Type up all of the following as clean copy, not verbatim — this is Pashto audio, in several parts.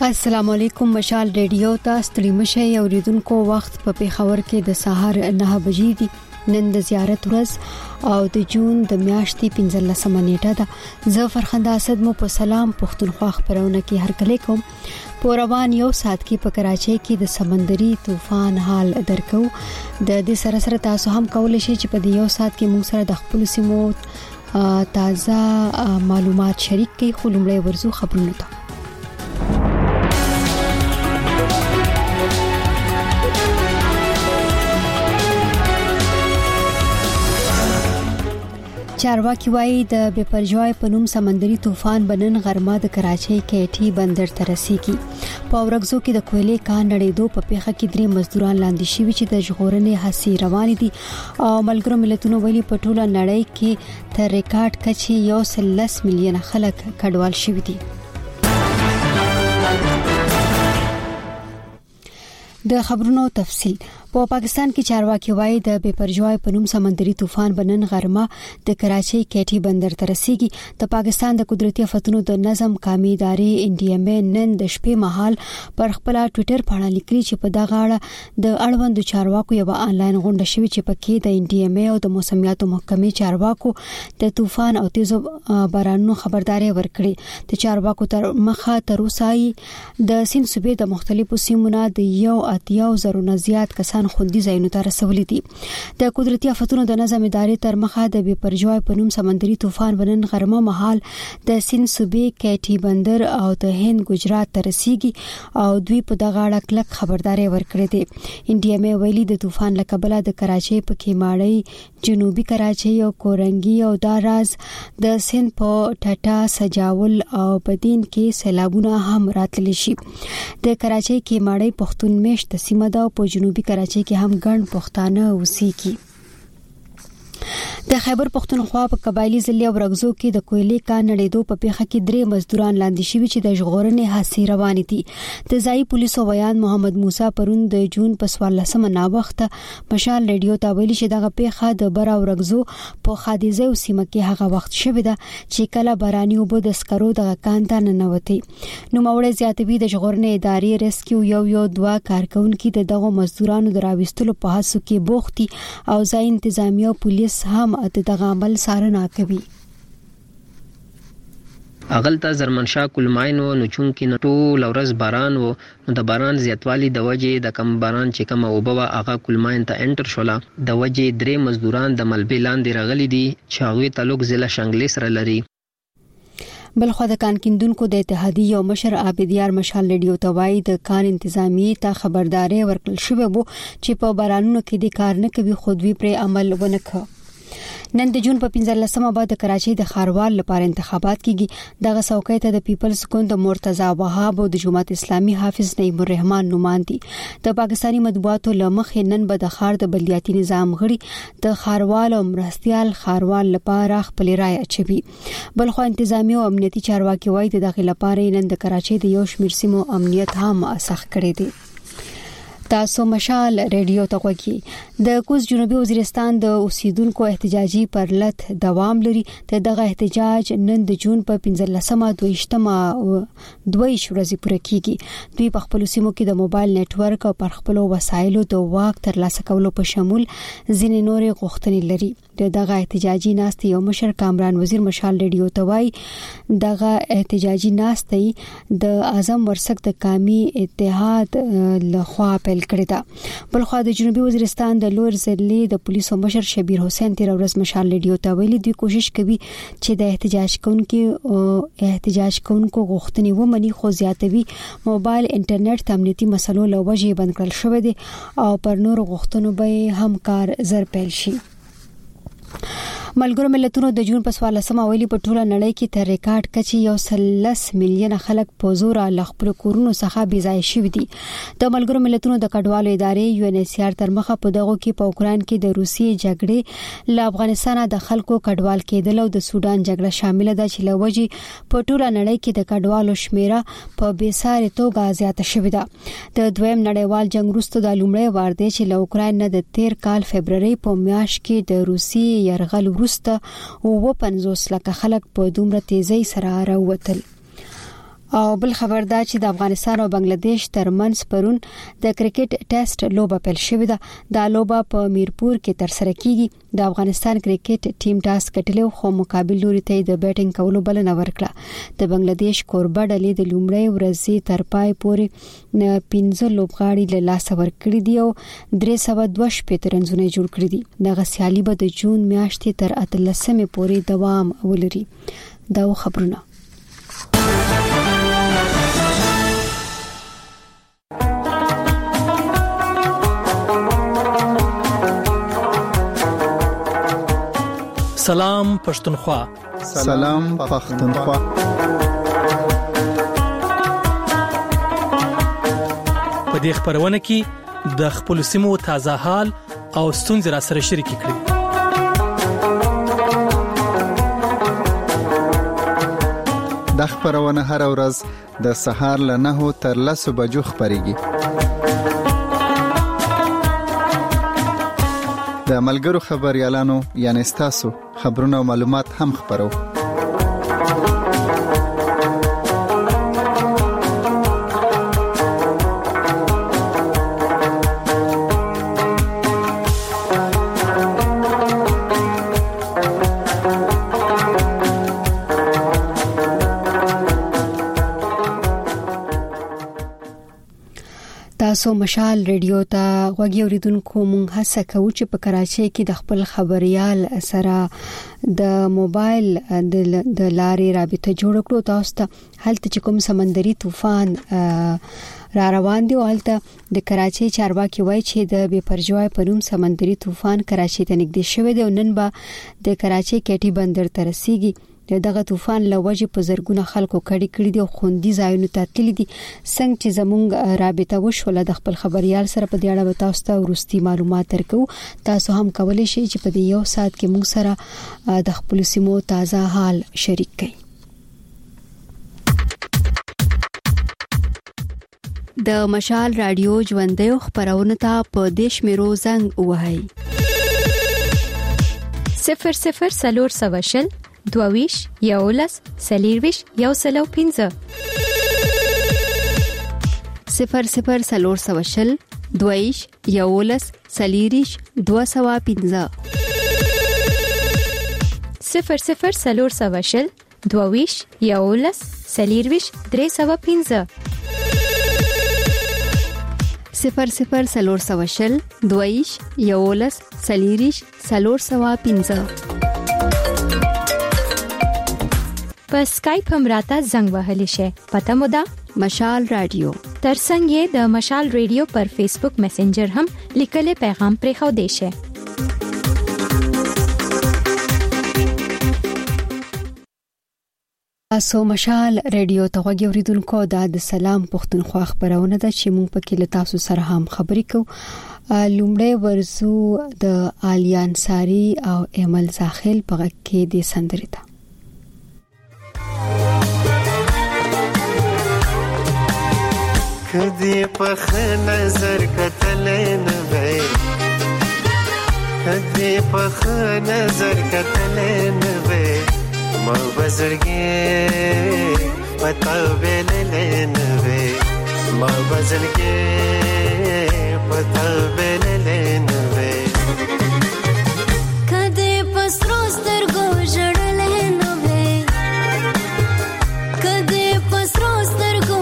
السلام علیکم مشال ریډیو ته ستړي مشه اوریدونکو وخت په پیښور کې د سهار 9 بجې دي نن د زیارت ورځ او د جون د میاشتې 15 نیټه ده زه فرخنده اسد مو په سلام پښتونخوا خبرونه کې هر کله کوم په روان یو سات کې په کراچۍ کې د سمندري طوفان حال درکو د دې سره تاسو هم کولای شئ چې په دې یو سات کې موږ سره د خپل سیمو تازه معلومات شریک کړئ خو لومړی ورزو خبرونه ته چارواکي وايي د بپرجوای په نوم سمندري طوفان بنن غرمه د کراچۍ کېټي بندر ته رسیدي په اورګزو کې د کویلې کان نړیدو په پیښه کې 3 مزدوران لاندې شوي چې د ژغورنې هڅې روانې دي او ملګرو ملتونو ویلي په ټوله نړۍ کې تر ریکارډ کچې 10 میلیون خلک کډوال شوي دي د خبرونو تفصيل په پاکستان کې چارواکي وايي د بپرجوای په نوم سمندري طوفان بنن غرمه د کراچۍ کېټي بندر ته رسیدي د پاکستان د قدرتي آفتونو د نظم قومي ادارې ان ډي ام اي نن د شپې مهال پر خپل ټوئیټر باندې لیکلي چې په دغه اړه د اړوند چارواکو یو آنلاین غونډه شوې چې پکې د ان ډي ام اي او د موسمیاتو محکمې چارواکو د طوفان او تیزو بارانونو خبرداري ورکړي د چارواکو تر مخه تر اوسه د سین صوبې د مختلفو سیمونو د 1.0 زیات کسان خوندي ځایونو ته رسولي دي د قدرتي آفتونو د نظم ادارې تر مخه د بپرجوای په نوم سمندري طوفان بنن غرمه مهال د سین صوبې کېټي بندر او د هند ګجرات ته رسیدي او دوی په دغه اړه کلک خبرداري ورکړې دي ان ډي ام اي ویلي د طوفان لکبله د کراچۍ په کیماړی جنوبي کراچۍ او کورنګي او داراز د سند په ټټا سجاول او بدین کې سیلابونه هم راتللی شي د کراچۍ کیماړی پښتون میشت سیمه ده په جنوبي کراچۍ کې هم ګڼ پښتانه اوسېږي د خیبر پختونخوا په قبایلی ضلع ورغزو کې د کویلې کان نړیدو په پیښه کې 3 مزدوران لاندې شوي چې د ژغورنې هڅې روانې دي د ځای پولیسو بیان محمد موسی پرون د جون په 14 نا وخت مشال ریډیو ته ویلي چې دغه پیښه د برا ورغزو په خادیزه او سیمه کې هغه وخت شوه ده چې کله باراني وبو د سکرو د کان ته ننوتي نو مورې زیاتوي د ژغورنې ادارې ریسکیو یو 2 کارکونکو د دغه مزدورانو دراوستلو په هڅو کې بوختي او ځای انتظامیه پولیس هم دغه عمل څارنه کوي اغلطه زرمنشاه کلماینو نو چون کې ټول ورځ باران وو نو د باران زیاتوالی د وجې د کم باران چې کم او بوا هغه کلماین ته انټر شولا د وجې 3 مزدوران د ملبې لاندې راغلي دي چې هغه تعلق ضلع شنګلې سره لري بلخو د کان کیندونکو د اتحادیې او مشر عابدیار مشال ریډیو ته وایي د کان انتظامی ته خبرداري ورکړل شوې وو چې په بارانونو کې د کار نه کوي خو دوی پر عمل ونکړي نن د جون په 15مه بعد د کراچۍ د خاروال لپاره انتخابات کیږي دغه څوکۍ ته د پیپلز ګوند مرتضی وهاب او د جماعت اسلامي حافظ نعیم الرحمن نوماندي د پاکستاني مطبوعاتو لمخې نن به د خار د بلدیاتي نظام غړي د خاروال او مرستيال خاروال لپاره خپل رائے اچوي بلخو انتظامی او امنیتي چارواکي وایي د داخله لپاره نن د کراچۍ د یو شمیر سیمو امنیت هم سخت کړی دی تاسو مشال ریډیو ته کوي د کوز جنوبي وزیرستان د اوسیدونکو احتجاجي پرلت دوام لري ته دغه احتجاج نن د جون په 15مه 22مه 2 ورځې پوره کیږي دوی په خپل سیمو کې د موبایل نت ورک او پر خپل وسایلو د واک ترلاسه کولو په شمول ځینې نورې غوښتنې لري دغه احتجاجي ناست یو مشر کامران وزیر مشال ریډیو ته وایي دغه احتجاجي ناست د اعظم ورسک د قومي اتحاد لخوا کړی دا بلخو د جنوبي وزیرستان د لوړ ضلع د پولیسو مشر شبیر حسین تیر ورځ مشال ریډیو ته ویلي دوی کوشش کوي چې د احتجاج کوونکو غوښتنې ومني خو زیاتوي موبایل انټرنیټ امنیتي مسلو له وجې بند کړل شوی دی او پر نور غوښتنو به هم کار زر پیل شي ملګرو ملتونو د جون په 14مه ویلي په ټوله نړۍ کې تر ریکارډ کچې 10 میلیون خلک په زور له خپل کورونو څخه بې ځای شوي دي د ملګرو ملتونو د کډوالو ادارې یو ان ایچ سی آر تر مخه په دغه کې په اوکران کې د روسیې جګړې له افغانستان د خلکو کډوال کېدل او د سودان جګړه شامل ده چې لوجي په ټوله نړۍ کې د کډوالو شمیره په بیساري توګه زیاته شوې ده د دویم نړیوال جنگ وروسته د لومړی وار دی چې له اوکران نه د 13 کال فبرवरी په میاشت کې د روسیې يرغل وروسته 50 لک خلک په دومره تیزی سره راووتل او بل خبر دا چې د افغانستان او بنگلاديش ترمنځ پرون د کرکټ ټیسټ لوبه پیل شوې ده. دا لوبه په میرپور کې تر سره کیږي. د افغانستان کرکټ ټیم ټاس کټلو خو مقابل لوري ته د بیټینګ کولو بلنه ورکړه. د بنگلاديش کوربه ډلې د لومړۍ ورځې تر پای پورې 15 لوبغاړي له لاس ورکړي دي او 302 رنونه جوړ کړي دي. دغه سیالي به د جون میاشتې تر 13 پورې دوام ولري. دا خبرونه سلام پښتونخوا. سلام پښتونخوا. په دې خبرونه کې د خپل سیمو تازه حال او ستونزې را سره شریک کړئ. د خبرونه هر ورځ د سهار له 9 تر 10 بجو خبريږي. د ملګرو خبريالانو یعنی تاسو خبرونه او معلومات هم خبرو. تاسو مشال ریډیو ته غوږی اوریدونکو مونږ هڅه کوو چې په کراچۍ کې د خپل خبريال سره د موبایل د لارې رابطه جوړ کړو. تاسو ته هلته چې کوم سمندري طوفان را روان دی او هلته د کراچۍ چارواکي وایي چې د بے پرجوای پنوم سمندري طوفان کراچۍ ته نږدې شوی دی او نن به د کراچۍ کېټي بندر ته رسیږي. دغه طوفان لوجه په زرګونه خلکو کړي دي او خوندي ځایونو ته تللي دي. څنګه چې زموږ رابطه وشوله د خپل خبريال سره په دې اړه تاسو ته ورستي معلومات درکو. تاسو هم کولای شئ چې په دې یو ساعت کې موږ سره د خپل سیمو تازه حال شریک کړئ. د مشال رادیو ژوندۍ خبرونه ته په دیش میرو زنګ وهاي 00 22 یولس سلیرویش یو سلو 15 00 22 یولس سلیریش 215 00 22 یولس سلیرویش 315 00 22 یولس سلیریش 315 په اسکایپ هم راته زنګ وهلی شي. پته مو ده مشال رادیو. ترڅنګ یې د مشال رادیو پر فیسبوک میسنجر هم لیکل پیغام پرې خو دی شي. تاسو مشال رادیو ته غوږی اوریدونکو د سلام پښتونخوا خبرونه ده چې موږ پکې له تاسو سره هم خبرې کوو. لومړی ورزو د آلیان ساری او امل زاخل په کې د سندرې ده. کدی پخ نظر کتلې نه وې کدی پخ نظر کتلې نه وې ما بزرګې پتا ویلې نه وې ما بزرګې پتا ویلې نه وې کدی پسرو سترګو جړلې نه وې کدی پسرو سترګو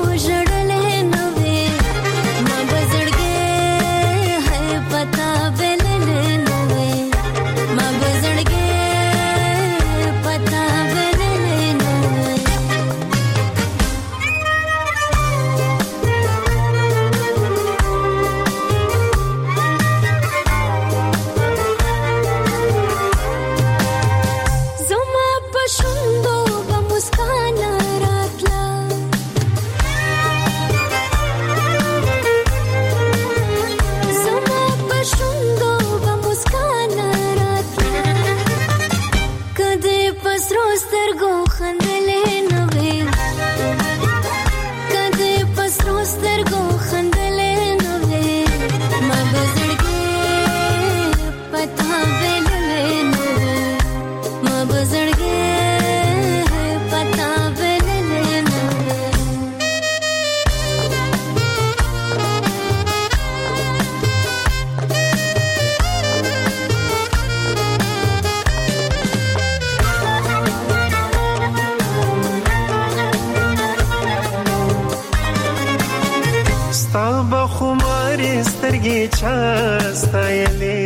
سترګې چاستایلې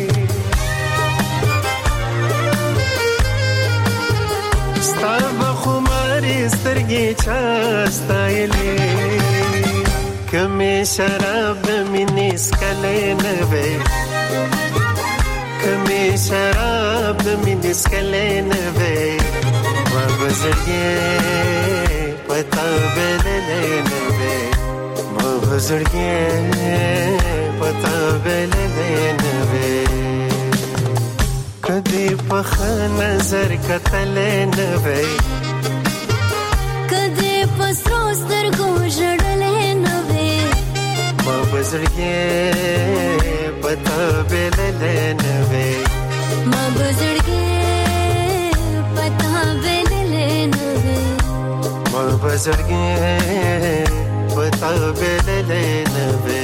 ستا بخمارې سترګې چاستایلې کمې شراب مینې سکلی نه وی کمې شراب مینې سکلی نه وی ما بزرګې پتا بللی نه وی ما بزرګې پتا بللی نه وی کدی په ښه نظر کتلی نه وی کدی په سرو سترګو ژړلی نه وی ما بزرګې پتا بللی نه وی ما بزرګې پتا بللی نه وی ما بزرګې پتا بللی نه وی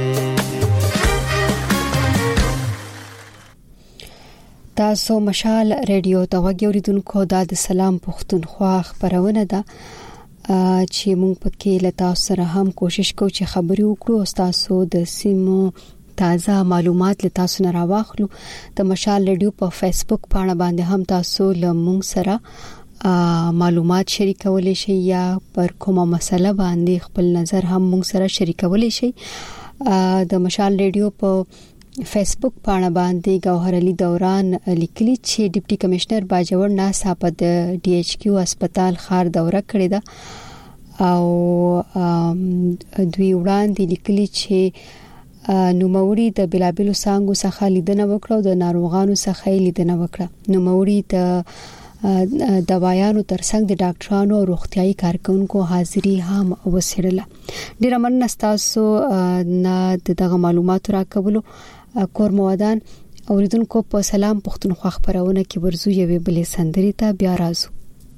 تاسو مشال ریډیو ته وګورئ دا د سلام پښتونخوا خبرونه ده چې موږ پکې له تاسو سره هم کوشش کوو چې خبرې وکړو او تاسو د سیمو تازه معلومات له تاسو نه راوخلو د مشال ریډیو په فیسبوک باندې هم تاسو له موږ سره معلومات شریکولای شئ یا پر کومه مسله باندې خپل نظر هم موږ سره شریکولای شئ د مشال ریډیو په فیسبوک باندې گوهر علي دوران لیکلي چې ډیپټي کمشنر باجوړ ناصاپه د ډي ایچ کیو هسپتال خار دوره کړې ده او دوی وړاندې لیکلي چې نوموړي د بلابلو څنګه څخه لیدنه وکړه او د ناروغانو څخه لیدنه وکړه نوموړي د دوايانو ترڅنګ د ډاکټرانو او روغتيایي کارکونکو حاضری هم وسیړله ډیر مننه تاسو نه دغه معلومات راکولو کورمودان اوریدونکو په سلام پښتونخوا خبرونه کې ورزو یوې بلې سندري ته بیا راځو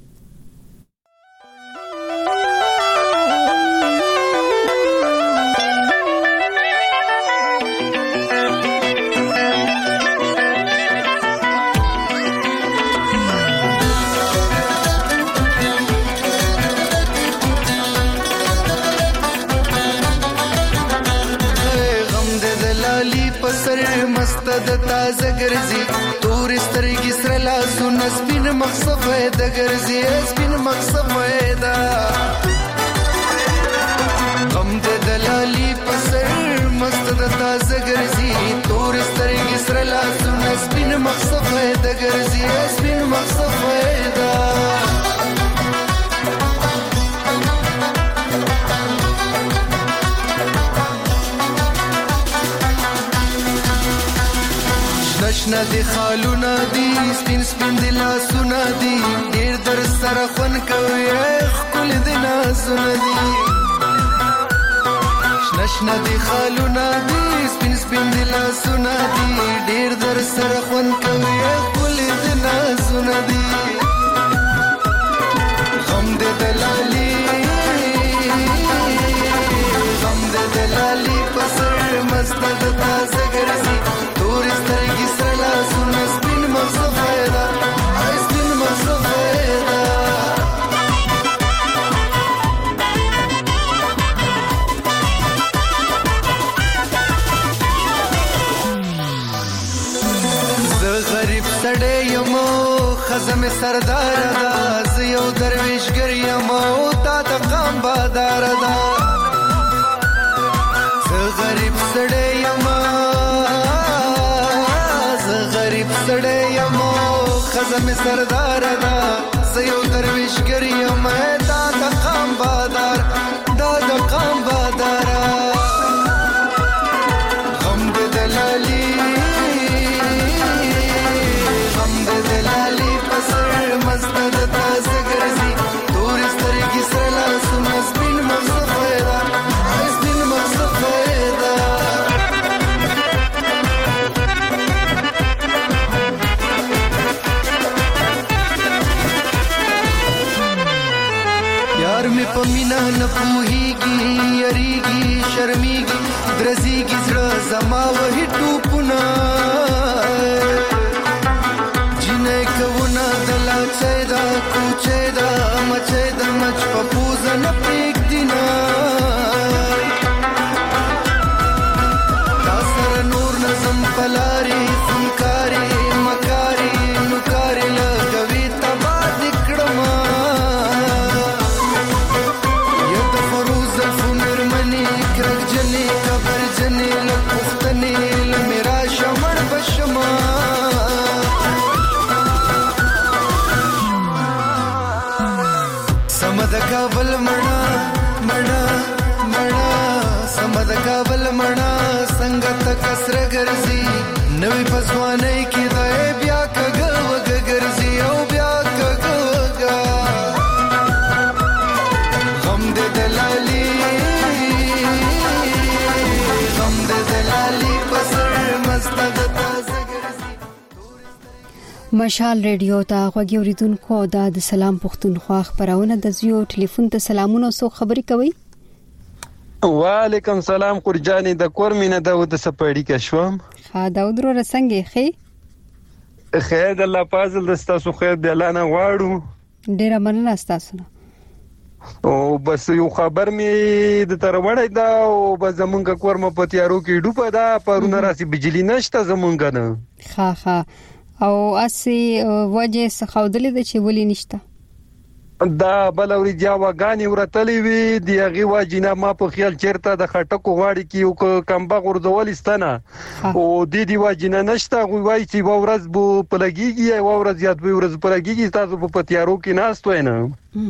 د تازه ګرځي تور سترګې سره لاسونه سپین مخصفه د ګرځي سپین مخصفه دا غم د دلالي پسر مست د تازه ګرځي تور سترګې سره لاسونه سپین مخصفه د ګرځي سپین مخصفه دا نشنا دی خالونا دی سپین سپین دی لاسونا دی دیر در سر خون کوي خپل دی نازونا دی نشنا دی خالونا دی سپین سپین دی لاسونا دی دیر در سر خون کوي خپل دی نازونا دی غم دی دلالی غم دی دلالی پسر مست د تازه ګرځي تور سترګې سره لاسونه سپین مخصفه ده سپین مخصفه ده زه غریب سړی یم خزم سردار ده زه یو درویشګر یم او تا د قام بادار ده زه غریب سړی یم سړی یم خزم سردار دا زه یو درویشګر یم دا د قام بادار دا د قام بادار غم د دلالی غم د دلالی پسر مست د تازه ګرځي تور سترګې سره لاسونه سپین مخصفه ده سپین مخصفه ده می پمینا نه پوهیږي یریږي شرمېږي درځيږي زړه زما وهي ټوپونه جنې کوونه دلا چې دا کوچې دا مچې د مچ په پوزه نه پېږدي نه دا څنګه تک سره ګرځي نوې پسوانې کې دا بیا کګ وګ ګرځي او بیا کګ وګ غم دې دلالي مستد تازه ګرځي. مشال ریډیو ته غوږی اوریدونکو د سلام پښتونخوا خبرونه د زیو ټلیفون ته سلامونه سو خبري کوي. وعلیکم سلام قرجانی د کور مینه د سپړی کې شوم. ها داود رو رسنګي خیر د الله فضل د تاسو خیر د الله نه غواړو. ډیره مننه تاسو نه. او بس یو خبر می د تروړې دا او بس زمونږ کور م په تیارو کې ډوبه دا پرونه راسي بجلی نشته زمونږ نه. ها او اسی وجه څخودلې د چې ولې نشته دا بلوري جاواګانی ورتلې وی دی هغه واجینا ما په خیال چیرته د خټکو غاړي کې یو کمبه غردول استنه او دی واجینا نشته وای چې ورځ بو پلګيږي او ورځ یاد به ورځ پلګيږي تاسو په تیارو کې ناستوي نه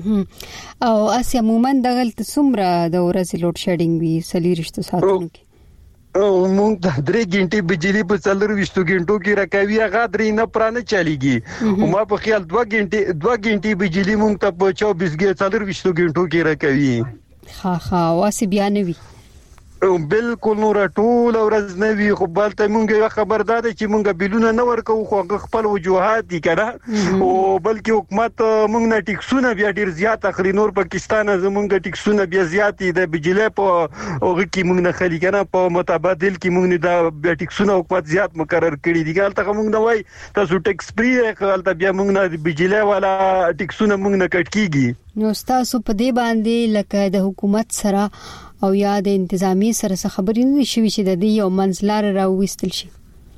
او اسی عموما دغه څومره د ورځ لوډ شیډینګ وی سلیریشت ساتونکو کې مونږ د 3 غنټې بجلی په 4 غنټو کې راکوي هغه درې نه پرانه چلیږي او ما په خیال 2 غنټې بجلی مونږ ته په 24 غنټو کې راکوي. ها واسي بیا نه وی بالکل نور ټول ورځ نه وی خو بلته مونږه خبردار چې مونږه بیلونه نه ورکو خو خپل وجوهات دي کنه او بلکې حکومت مونږ نه ټیکسونه بیا ډیر زیات اخلي. نور پاکستان زمونږه ټیکسونه بیا زیات دي د بجلی په اوغه کې مونږ نه خلی کنه په متبادل کې مونږ نه د ټیکسونه حکومت زیات مقرر کړی دي. ګالته مونږ نه وای تاسو ټیکس فری غلطه بیا مونږ نه بجلی والا ټیکسونه مونږ نه کټ کیږي. نو تاسو په دې باندې لکه د حکومت سره او یا د انتظامی سره خبرې نه شوي چې د دې یو منځلار راوستل شي.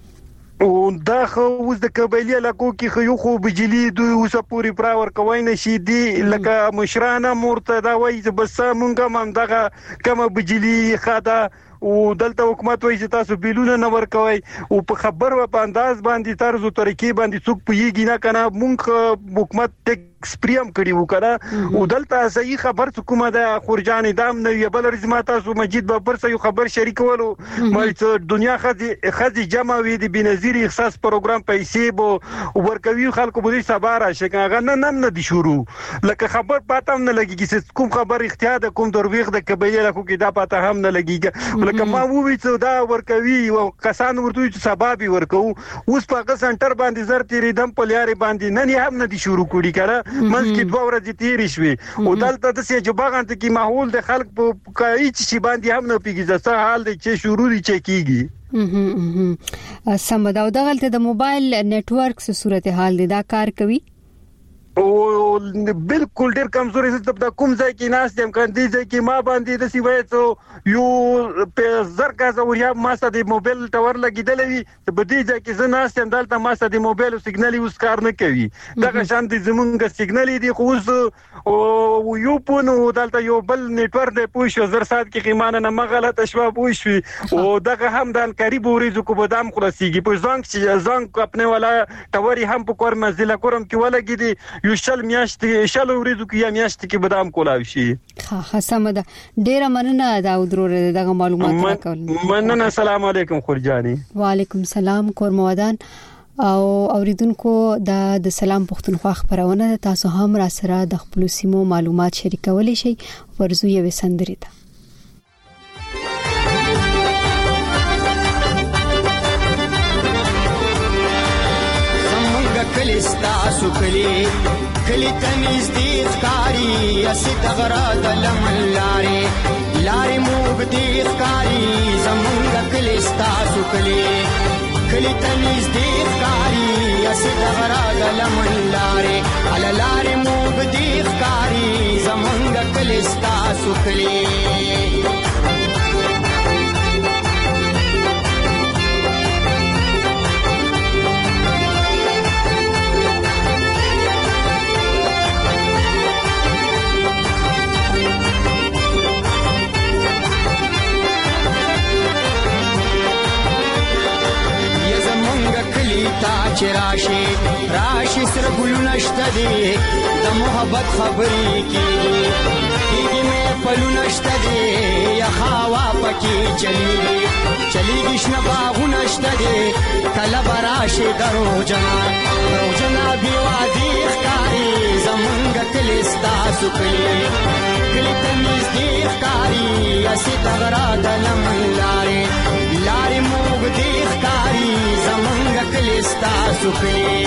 او دا خو اوس د قبایلی علاقو کې خو بجلی دوی اوس پوری پراور کوي نشي دي لکه مشرانه مرته دا وایي بس مونږه هم دغه کومه بجلی خاطه او دلته حکومت وایي چې تاسو بیلونه نه ورکوي او په خبر و په انداز باندې طرز او طریقې باندې څوک پیږي نه کنه مونږ حکومت ټیکس فریم کړی و کنه او دلته صحیح خبر کومه د خورجان دام نه یو بل رزما تاسو مجید بابر سره یو خبر شریکولو مې دنیا خزي جمع وی د بنظیر احساس پروګرام پیسې بو ورکوي خلکو بده سباره شګه نه دي شروع لکه خبر پاتم نه لګي چې کوم خبر اختیار کوم درويغ د قبایل له کو کې دا پاته هم نه لګي لکه ما ووی چې دا ورکوي او کسان ورته چې سبب ورکو اوس په هغه سنټر باندې زر تیرې دم په لارې باندې نه هم نه دي شروع کړي کړه منځ کې 2 ورځې تیرې شوي او دلته د سې جوبغانت کې ماحول د خلک په کایي چې باندې هم نه پیږي ځکه حال دی چې شروع دي چې کیږي. سم دا دغلت د موبایل نتورک سره صورتحال دی دا کار کوي او بالکل ډیر کمزوري ست د کوم ځای کې ناس دم کاندي ځای کې ما باندې د سی وایته یو په زرګه زوریا ما ست د موبایل ټاور لګیدلې وي په دې ځای کې زناس تم دلته ما ست د موبایل سیګنال یوز کار نه کوي دغه شان د زمونږ سیګنال دی خو او یو پونو دلته یو بل نتورک د پوښ زر سات کې قیمانه نه مغلطه شوا پوښ او دغه هم د قریب ورېزو کو بادام خلاصيږي په ځنګ چې ځنګ خپل ولا ټوري هم په کور منزله کورم کې ولګیدي یو شل میاشتې شل ورېزو کې یا میاشتې کې بادام کولاوي شي. ها سمده ډیره مننه دا ودرور دغه معلومات راکول. مننه السلام علیکم خورجانی. وعلیکم سلام کور موادان او اوریدونکو د سلام پښتونخوا خبرونه تاسو هم را سره د خپل سیمو معلومات شریکولی شئ ورزو یو سندري ته کلستا سکلی کلی تمیز دیز کاری اسی دغرا دلمن لاری لاری موگ دیز کاری زمونگا کلستا سکلی کلی تمیز دیز کاری اسی دغرا دلمن لاری علا لاری موگ دیز کاری زمونگا کلستا سکلی راشي راشي سر ګلونه شته دي د محبت خبرې کیږي کیږي مې پلونه شته دي یا هوا پکې چلیږي شنه باغونه شته دي کله به راشي دروجنا بې وادي ښکاري زمونږ کلي ستاسو کلي ته نږدې ښکاري هسې د غره د لمن لارې موږ دې ښکاري زمونږ کلي ستاسو کلي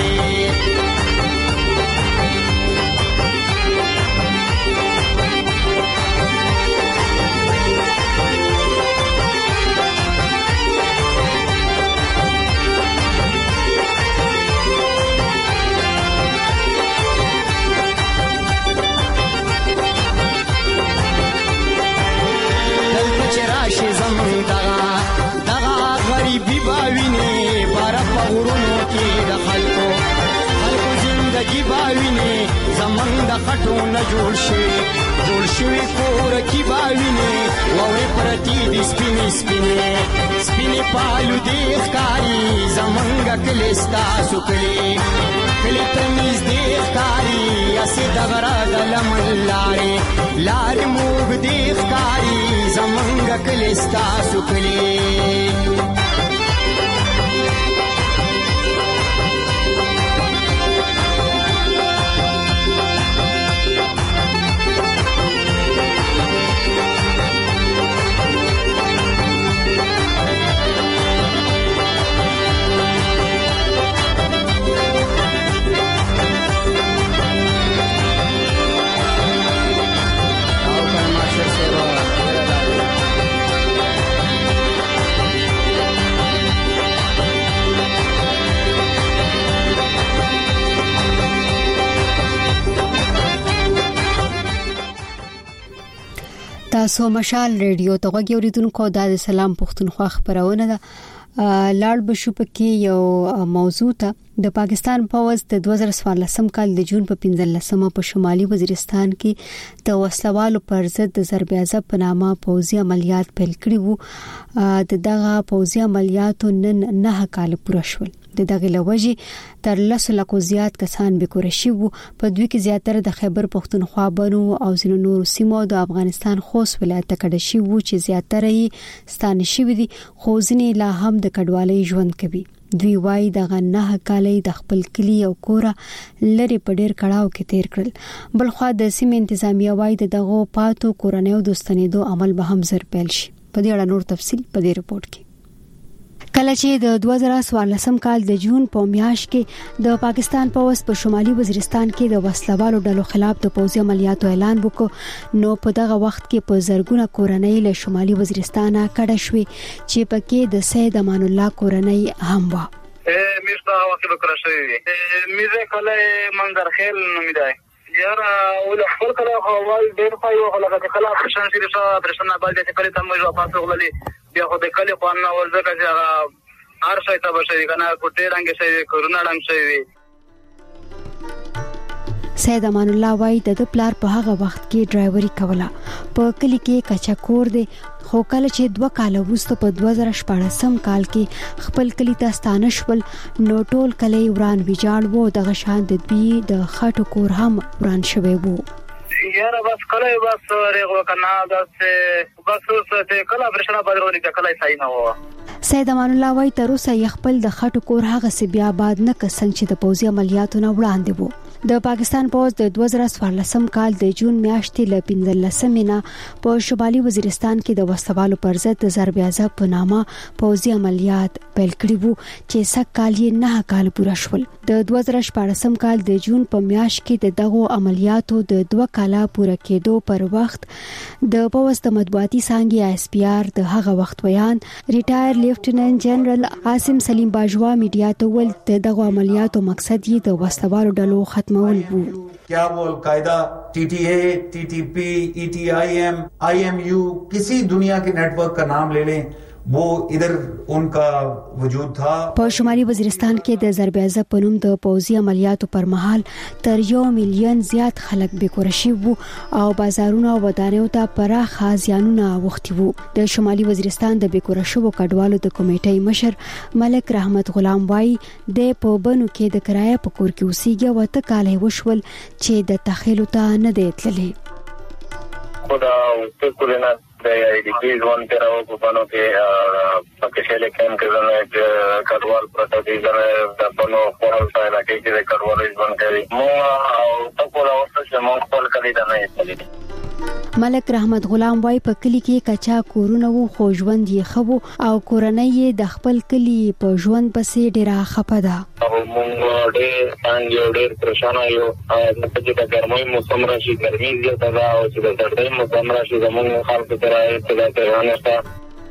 دغه غریبي باوینه بارا په غرونو کې د خلکو زندگی باوینه زمنګ د خټو نه جوړ شوی کور کې باوینه ووري پرتی دي سپینې پالو دې ښکاری زمنګ کلستا سوکلي کلی تمیز دې ښکاری اسې د غره د لمن لارې موږ دې ښکاری زمنګ کلستا سوکلي تاسو مشال ریډیو ته غوږی اوریدونکو د سلام پښتونخوا خبرونه ده لاړ بشو پکې یو موضوع ته د پاکستان پوځ د 2014 کال د جون په 15مه په شمالي وزیرستان کې د وسلوالو پر ضد د ضرب عضب په نامه پوځي عملیات پیل کړي وو دغه پوځي عملیاتو نن 9 کال پوره شول دغه لوجي تر 10 لکه زیات کسان به کورشي وو په دوی کې زیاتره د خیبر پښتونخوا بنو او ځینو نورو سیمو د افغانستان خوست ولایت کډه شي وو چې زیاتره یې ستانه شي دي خو ځینې لا هم د کډوالۍ ژوند کوي دوی وايي دغه 9 کالي د خپل کلی او کوره لری په ډیر کړهو کې تیر کړل بلخو د سیمې انتظامیه وايي دغه پاتو کورنیو دوستنیدو عمل به هم زر پیل شي په دې اړه نور تفصیل په دې رپورت کې کله چې د 2014 کال د جون په میاشت کې د پاکستان پوځ په شمالي وزیرستان کې د وسلوالو ډلو خلاف د پوځي عملیاتو اعلان وکړ نو په دغه وخت کې په زرګونه کورنۍ له شمالي وزیرستان کډه شوې چې پکې د سید امان الله کورنۍ هم و میشته وکیل کرشوی میزه کله منظر خیل نومیدای یاره ول خپل کله حوال ډیر پایو هغه کله پرشن شي پرشن باندې چې کله تم یو پاسو غلي بیا خو د کله په نو ورځکه چې هر شي ته بشي کنه کوټه رنگ شي کرونا رنگ شي سید امان الله وايي د پلار په هغه وخت کې ډرایوري کوله په کلی کې کچا کور دی خو کله چې 2 کال وروسته په 2014 کال کې خپل کلی ته ستانه شول نو ټول کلی وران ویجاړ وو دغه شان د دوی د خټو کور هم وران شوی وو یاره بس کله بس رغو کنه بس کله پرشنا بدرونی کله صحیح نه و سید امان الله وايي تر اوسه خپل د خټو کور هغه سی بیا آباد نه کسن چې د پوځي عملیاتو نه وړاندې وو د پاکستان پوځ د 2014 کال د جون میاشتې ل 15 نه په شمالي وزیرستان کې د وسلوالو پر ضد د ضرب عضب په نامه پوځي عملیات پیل کړي وو چې سږ کال یې 9 کال پوره شول د 2014 کال د جون په میاشت کې دغه عملیاتو د 2 کاله پوره کېدو پر وخت د پوځ د مطبوعاتي څانګې اس پی آر د هغه وخت بیان ریټایر لیفټیننټ جنرال عاصم سلیم باجوا میډیا ته ول دغه عملیاتو مقصد یې د وسلوالو ډلو क्या वो al Qaeda TTA, TTP, ETIM, IMU किसी दुनिया के नेटवर्क का नाम ले लें वो इधर उनका वजूद था په شمالي وزیرستان کې د ضرب عضب په نوم د پوځي عملیاتو پر مهال تر 1 میلیون زیات خلک بیکور شي وو او بازارونه او ودانیو ته پراخه زیانونه وختي وو د شمالي وزیرستان د بیکور شو کډوالو د کمیټې مشر ملک رحمت غلام وايي د په بنو کې د کرایه په کور کې اوسېږي او ته کال وشول چې د تخیلو ته نه دی تللی خدا او کولنا د ای ډي ځوان تر او په بانو کې پکې شل کېم کې نه کډوال پروتې د بانو خپل ځای لا کې د کډوال ځوان کوي مو او تاسو لا اوسه چې مو خپل کړی دا نه یې ملک رحمت غلام وای په کلی کې کچا کورونه وو خو ژوند یې خبو او کورنۍ د خپل کلی په ژوند پسې ډیره خپه ده او مونږ ډېر څنګه ډېر پریشان یو چې د ګرمۍ موسم راشي ګرمي زیاته ده او چې د سردۍ موسم راشي زموږ خلکو سره ارتباط روانه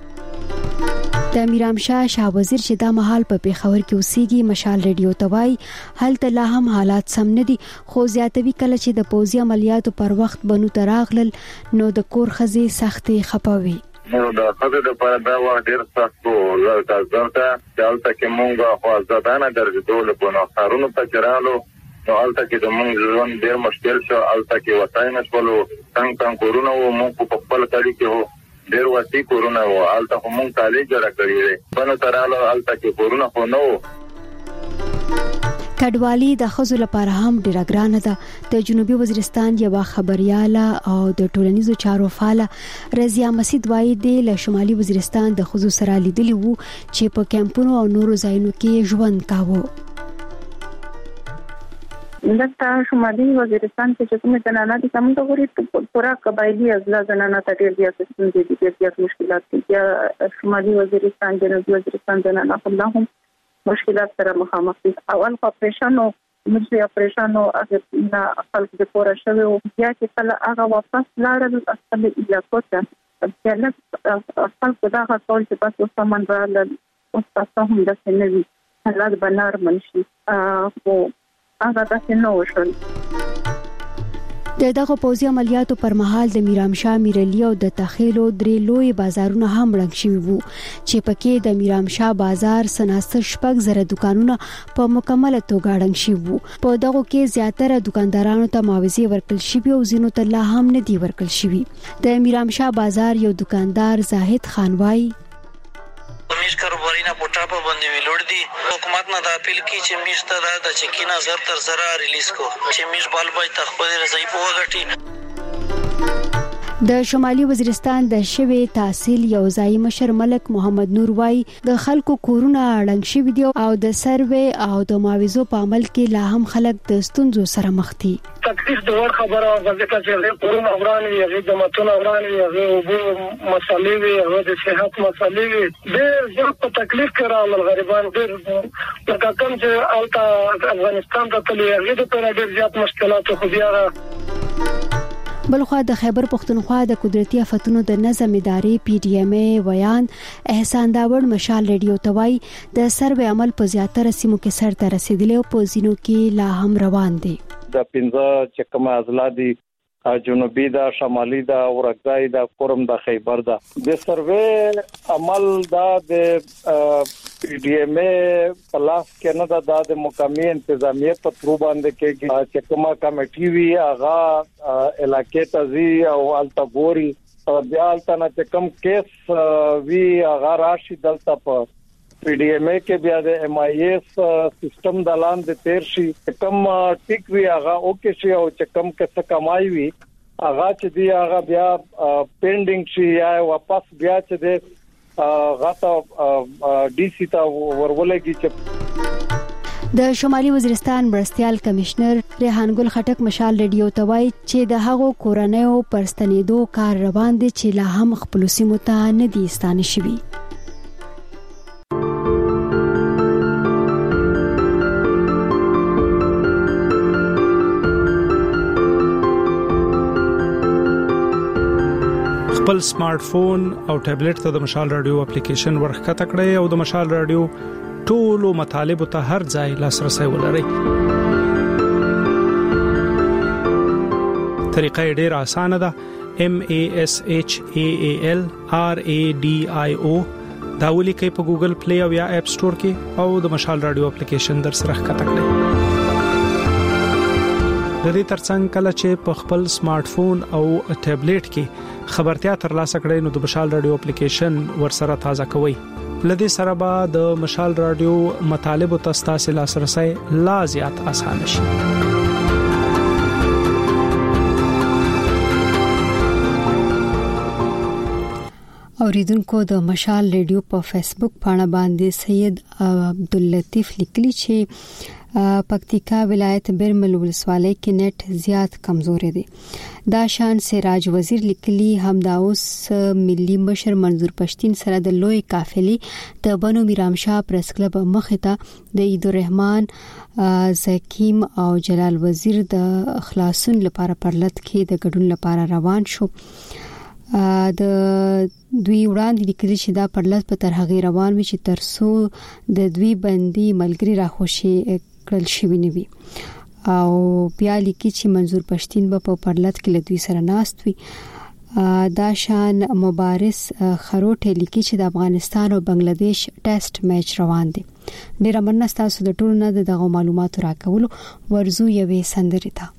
د میرام شاه وزیر چې د محل په پیښور کې اوسېږي مشال ریډیو توای هلته لا هم حالات سم نه دي خو زیاتوي کله چې د پوزي عملیاتو پر وخت بنو تراغلل نو د کور خزي سختي خپوي نو دا خزه د په دا وخت ډیر سخت وو لکه ځکه چې البته کې مونږه خو ځدانه درځول په نخارونو په چرالو نو البته کې د مونږ ژوند ډیر مشکل شو البته کې وسای نشولو څنګه کورونه وو مونږ په خپل کړي کې وو ډیر وتی کورونه وو البته هم کالج جوړ کړی دی بنو ترالو البته کې کورونه خو نو کډوالي د خزو لپاره هم ډیره ګرانه ده د جنوبي وزیرستان یو خبرياله او د ټولنیزو چارو فعال رضیا مسعود وایي د شمالي وزیرستان د خزو سره لیدلی وو چې په کمپونو او نورو ځایونو کې ژوند کاوه دلته شمالي وزیرستان کې چې کومه زنانه دي کوم ته غوړي پورا قبایلی ازلا زنانه ته ډېر زیات ستونزې دي ډېر مشکلات دي یا شمالي وزیرستان جنوبي وزیرستان زنانه هم مشکلات سره مخامخ دي اول اپریشن او مجلس اپریشن او هغه خلک د پورا شوی او بیا چې کله هغه واپس لاړل اصل علاقو ته چې خلک دا غوښتل چې تاسو سامان راړل او تاسو هم د سنوي حالات بنار منشي او هغه تاسو نو وشول دغه پوزي عملیاتو پر مهال د میرام شاه میرلی او د تخیلو درې لوی بازارونه هم رنګ شوي وو چې پکې د میرام شاه بازار سناستر شپږ زره دکانونه په مکمله توګه رنګ شوي وو په دغه کې زیاتره دکاندارانو ته معاوضه ورکړل شوی او ځینو ته لا هم نه دی ورکړل شوی د میرام شاه بازار یو دکاندار زاهد خان وای میش کاروبارینا پټا په باندې ویلوړ دي حکومت نه د اپیل کی چې میش ته د چکینا زر تر زر ریلیز کو چې میش بال بای تخپل رضای په وغټي د شمالي وزیرستان د شوی تحصیل یو ځای مشر ملک محمد نور وای د خلکو کورونه اړنګ شوی دي او د سروې او د معاوضو په عمل کې لا هم خلک د ستونزو سره مخ دي تکلیف د ور خبره ځکه چې کورونه ورانه وي هغه د متون ورانه وي هغه وبو مسالې وي هغه د صحت مسالې وي ډېر زیات تکلیف کړه غریبان ډېر لکه کوم چې الته افغانستان ته تللی هغه د پر ډېر زیات مشکلات خو بیا بلخوا د خیبر پختونخوا د قدرتي آفتونو د نظم ادارې پی ډی ایم ای ویان احسان داوړ مشال ریډیو توای د سروې عمل په زیاتره سیمو کې سر ته رسیدلی او په ځینو کې لا هم روان دي د 15 چکمه ازلادي جنوبي دا شمالي دا ورګای دا کورم دا خیبر دا د سروې عمل دا د پی ډی ایم ای پلاس کې نه دا د مقامی انتظامیه په ترو باندې کې چې کومه کمیټي وی اغا علاقې تزي او التګوري بیا التنه چې کم کیس وی اغا راشي دلته په پی ډی ایم ای کې بیا د ایم آی ایس سیستم د لاندې تیر شي کم ټیک وی هغه اوکې شي او چې کم څه کمای وی هغه چې دی هغه بیا پینډینګ شي یا واپس بیا چې دی غاټه ډي سی ته ورولېږي چې د شمالي وزیرستان مرستيال کمشنر ریحان ګل خټک مشال ریډیو توای چې د هغو کورنیو پرستنیدو کار روان دي چې لا هم خپل سیمو ته نه دي ستانه شوي خپل سمارټ فون او ټابلیټ ته د مشال رادیو اپلیکیشن ورخته کړئ او د مشال رادیو ټولو مطالب ته هر ځای لاسرسي ولرئ. طریقه ډېر اسانه ده. MASHAAL RADIO دا ولیکئ په ګوګل پلی او یا اپ سٹور کې او د مشال رادیو اپلیکیشن در سره ښکته کړئ. د دې ترڅنګ کله چې په خپل سمارټ فون او ټابلیټ کې خبرتیا ترلاسه کړئ نو د مشال رادیو اپلیکیشن ورسره تازه کوئ. لدې سره به د مشال رادیو مطالب او تاسو لاسرسي لا زیات اسانه شي. اوریدونکو د مشال ریډیو په فیسبوک پاڼه باندې سید عبداللطیف لیکلی چې پکتیکا ولایت برمل ولسوالۍ کې نت زیات کمزوري دي. دا شان سراج وزیر لیکلی همداوس ملي مشر منظور پښتين سره د لوی قافلې د بنو میرامشاه پریس کلب مخې ته د عید الرحمن زکیم او جلال وزیر د خلاصون لپاره پرلط کې د ګډون لپاره روان شو. د دوی وړاندې لیکلي چې دا پرلط په تر هغه روان وي چې ترسو د دوی بندي ملګری راخوشي کړل شوی نه وي او بیا لیکي چې منظور پښتين په پرلط کې له دوی سره ناست وي. دا شان مبارز خروټه لیکي چې د افغانستان او بنگلاديش ټیسټ میچ روان دي. ډیر مننه تاسو د ټولو نه دغه معلومات راکولو. ورزو یوې سندرې ته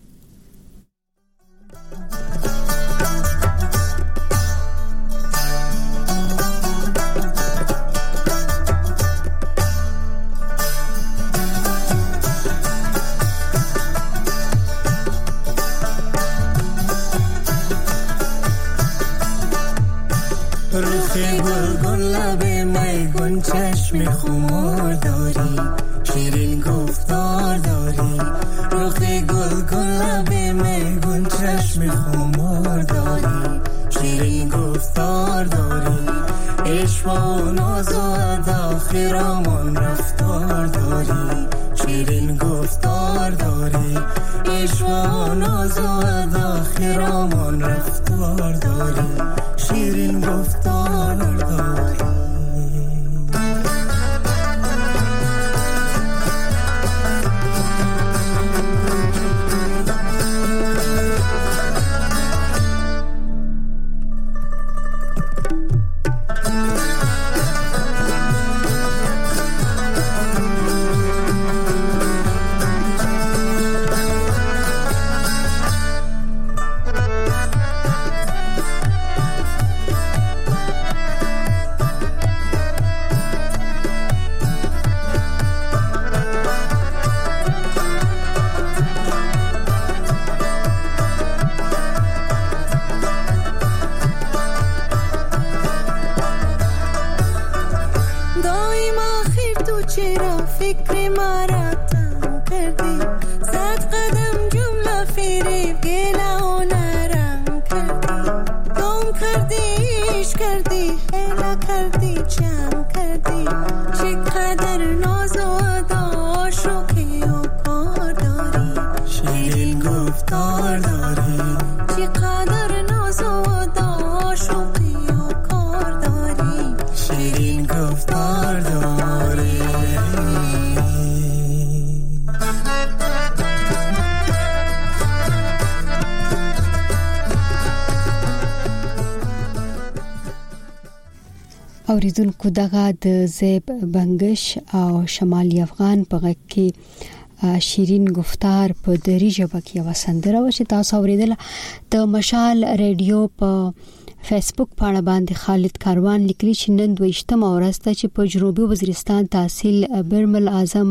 چشم خمار داری شیرین گفتار داری رخ گل گل لب میگون چشم خمار داری شیرین گفتار داری عشق و ناز و ادا خیرامان رفتار داری شیرین گفتار داری عشق و ناز و ادا خیرامان رفتار داری شیرین گفتار داری. اوریدونکو دغه د زیب بنگش او شمالي افغان په غږ کې شیرین گفتار په دری ژبه کې وسندره و چې تاسو اوریدله. د مشال ریډیو په فیسبوک پاڼه باندې خالد کاروان لیکلی چې نن 28 ورځ ته چې په جنوبي وزیرستان تحصیل برمل اعظم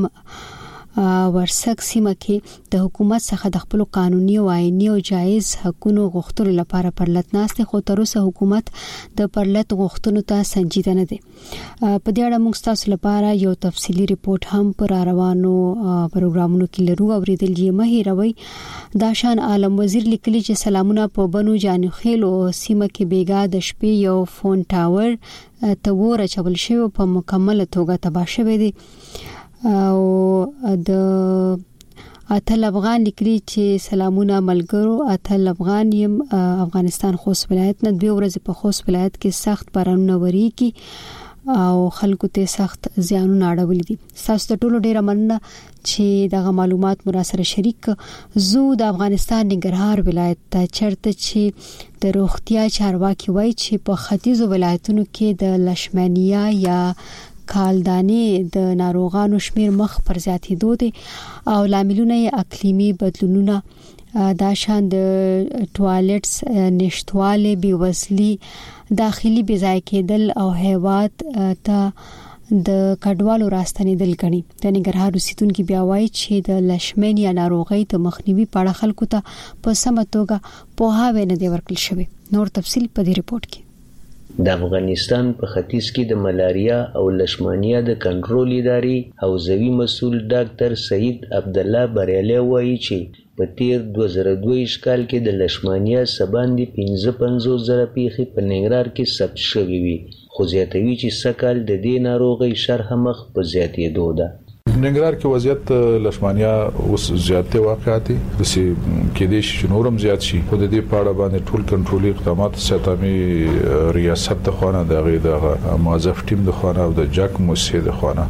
ورسک سیمه کې د حکومت څخه د خپل قانوني او آئینی او جایز حقوقو غوښتلو لپاره پرلط ناشته خو تر اوسه حکومت د پرلط غوښتنو ته سنجیده نه دی. په دې اړه موږ تاسو لپاره یو تفصیلی ریپورت هم پر روانو پروګرامونو کې لرو اوریدل یې مه هیروئ. دا شان عالم وزیر لیکلی چې سلامونه په بنو جانخیل او سیمه کې بیګا د شپې یو فون ټاور ته ورچول شوی په مکمل توګه تباه شوی دی. او د اتل افغان لیکلي چې سلامونه ملګرو اتل افغان یم افغانستان خوست ولایت نه 2 ورځې په خوست ولایت کې سخت بارانونه وریږي او خلکو ته سخت زیانونه اړولې دي. تاسو ته ټولو ډیره مننه چې دغه معلومات مو سره شریک. زو د افغانستان ننګرهار ولایت ته چرته چې د روغتیا چارواکي وایي چې په ختیځو ولایتونو کې د لشمانیا یا کالدانې د ناروغانو شمیر مخ پر زیاتېدو دي او لاملونه یې اقلیمي بدلونونه دا شان د ټوالټس نشټواله بیوزلي داخلي بځای کېدل او هیواد ته د کډوالو راستنېدل کړي. د ننګرهار اوسیدونکو بیا وایي چې د لشمانیا ناروغي د مخنیوي په اړه خلکو ته په سمه توګه پوهاوی نه دی ورکړل شوی. نور تفصیل په دې ریپورت کې. د افغانستان په ختیځ کې د ملاریا او لشمانیا د کنټرول ادارې حوزوي مسؤل ډاکټر سعید عبدالله بریالی وایي چې په تیر 2022 کال کې د لشمانیا سباندې 55,000 پیښې په ننګرهار کې ثبت شوې وي، خو زیاتوي چې سږ د دې ناروغۍ شرح مخ په زیاتېدو ده. ننګرهار کې وضعیت لشمانیا اوس زیاتې واقعات دي چې د شي نورم زیات شي، خو د دې په اړه باندې ټول کنټرولي اقدامات ستامي ریاست د خوانه د غي د موظف ټیم د خوانه او د جاک موسسه د خوانه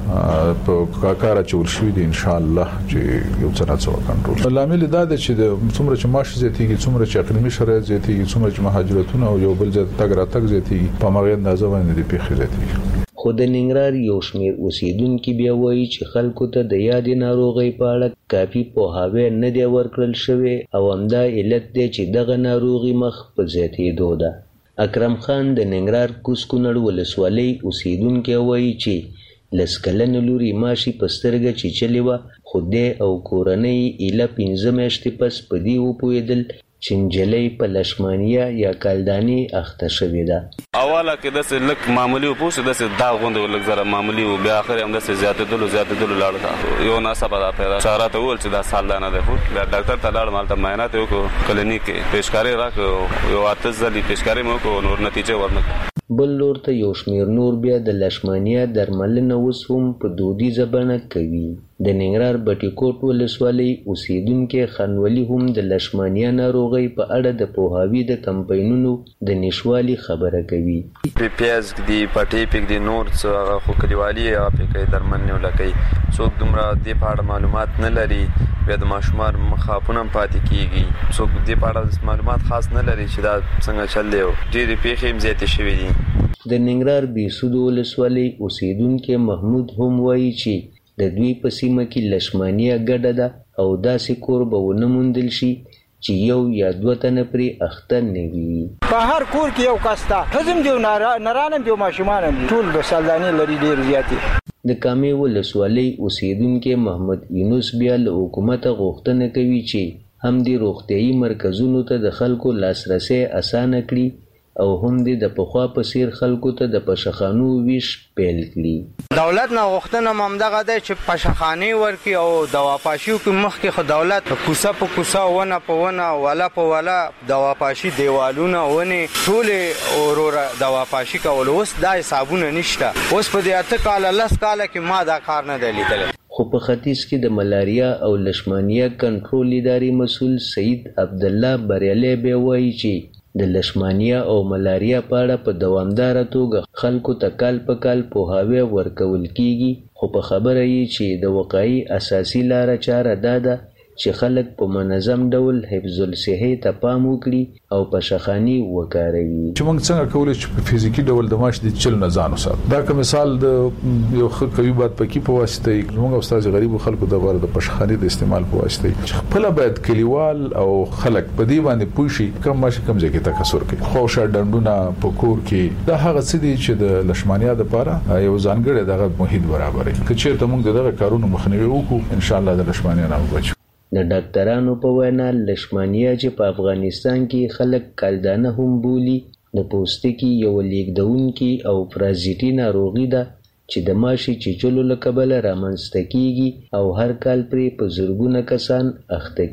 په کار چول شوې دي ان شاء الله چې یو څه نه کنټرول. لامل دا دی چې څومره چې معاش زیاتېږي، څومره چې اقلیمي شرایط زیاتېږي، څومره چې مهاجرتونه او یو بل ځای تګ راتګ زیاتېږي، په مغه اندازه باندې د پیښې زیاتېږي. خو د ننګرهار یو شمېر اوسیدونکو بیا وایي چې خلکو ته د یادې ناروغۍ په اړه کافي پوهاوی نه دی ورکړل شوی او همدا علت دی چې دغه ناروغي مخ په زیاتېدو ده. اکرم خان د ننګرهار کوز کونړ ولسوالۍ اوسیدونکی وایي چې لس کلنه لوري ماشي په سترګه چیچلې وه، خو دی او کورنۍ ایله 15 میاشتې پس په دې وپوهېدل چې نجلۍ په لشمانیا یا کالداني اخته شوې ده. اوله کې داسې لږ معمولي و، پوه شو داسې داغ غوندې و، لږ زره معمولي و، بیا اخر هم داسې زیاتېدلو لاړه ده. یو ناڅاپه دا پیدا چا راته وویل چې دا سال دا نه دی، خو بیا ډاکټر ته لاړم، هلته معاینات یې وکړو کلینیک کې، پیشکاري راکړو، یو 8 ځلې پیشکاري مې وکړو، نور نتیجه ورنه کړه. بل لور ته یو شمېر نور بیا د لشمانیا درملنه اوس هم په دودیزه بڼه کوي. د ننګرهار بټي کوټ ولسوالۍ اوسیدونکي خانولي هم د لشمانیا ناروغۍ په اړه د پوهاوي د کمپاینونو د نشوالي خبره کوي. پیاز دی پټي پک دی نور څه هغه خو کلیوالي هغه پکې درملنه ولکې څوک دومره د پاړه معلومات نه لري، بیا د ماشومان مخاپونه پاتې کیږي، څوک د پاړه معلومات خاص نه لري چې دا څنګه چل دی. ډېرې پیښې هم زیاتې شوې دي. د ننګرهار بیسود ولسوالۍ اوسیدونکي محمود هم وایي چې د دوی په سیمه کې لشمانیا ګډه ده او داسې کور به ونه موندل شي چې یو یا دوه تنه پرې اخته نه وي. په هر کور کې یو کس ته حزم دی، نرانم دی، ماشومان دي، ټول د سالداني لري ډېر زیاتې. د کامې ولسوالۍ اوسیدونکي محمد یونس بیا له حکومته غوښتنه کوي چې هم د روغتیايي مرکزونو ته د خلکو لاسرسي اسانه کړي او هم د پخوا په څیر خلکو ته د پشخانو ویش پیل کړي. دولت نه غوښتنه ممدغه ده چې پشخاني ورکي او دواپاشي کوم مخکې خو دولت کوسه په کوسه ونه په ونه ولا په ولا دواپاشي دیوالونه ونه ټول اورور دواپاشي کول، اوس دا حسابونه نشته. اوس په دې اته کال لس کال کې ما دا کار نه دی لیدل. خو په ختیځ کې د ملاریا او لشمانیا کنټرول ادارې مسؤل سعید عبدالله بریالی به وایي چې د لشمانیا او ملاریا په اړه په دوامداره توګه خلکو ته کال په کال پوهاوی ورکول کیږي، خو په خبره یې چې د وقایي اساسي لاره چاره دا ده چې خلک په منظم ډول حفظ الصحه ته پام وکړي او پشخاني وکاروي. چې موږ څنګه کولای چې په فزیکی ډول د ماش د چل نه ځان وساتو. دا کوم مثال د یو قوي باد پکې په واسطه موږ استاد غریب خلکو د بار د پشخاني د استعمال په واسطه خپل باید کلیوال او خلک په دې باندې پوښي کم ماش کم ځای کې تکثر کوي. خوشا ډندونه په کور کې دا هغه څه دي چې د لشمانیا د لپاره یو ځانګړی دغه محیط برابرې. که چیرته موږ دغه کارونه مخنیوي وکړو ان شاء الله د لشمانیا نه بچو. د ډاکټرانو په وینا لشمانیا چې په افغانستان کې خلک کالدانه هم بولي د پوستکي یو لیږدونکي او پرازیټي ناروغي ده چې د ماشي چیچلو له کبله رامنځته کیږي او هر کال پرې په زرګونه کسان اخته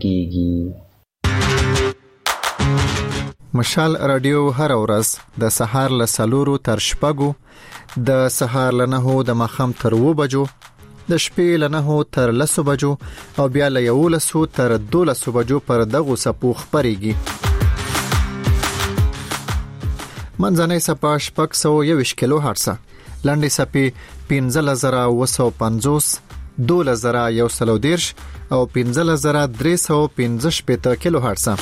کیږي. مشال رادیو هر ورځ د سهار له 4 تر 6 د سهار له 9 د ماخام تر 2 بجو د شپې له 9 تر 10 بجو او بیا له 11 تر 12 بجو پر دغه سپو خبريږي. منځنۍ سپا شپږ 121 کیلو هرتز، لنډي سپي 15950 12110 او 15315 کیلو هرتز.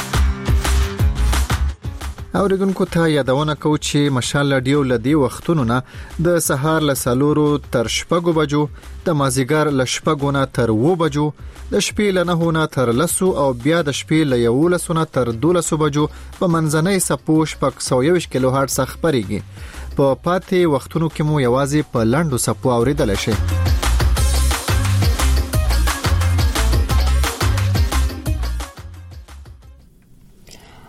اوریدونکو ته یادونه کوم چې مشال رادیو لدی وختونو نه د سهار له 4 تر 6 بجو، د مازیګر له 6 نه تر 2 بجو، د شپې له 9 نه تر 10 او بیا د شپې له 11 نه تر 12 بجو په منځنۍ سپو شپږ 121 کیلو هرتز خبريږي. په پاتې وختونو کې مو یوازې په لاندو سپو اوریدل شي.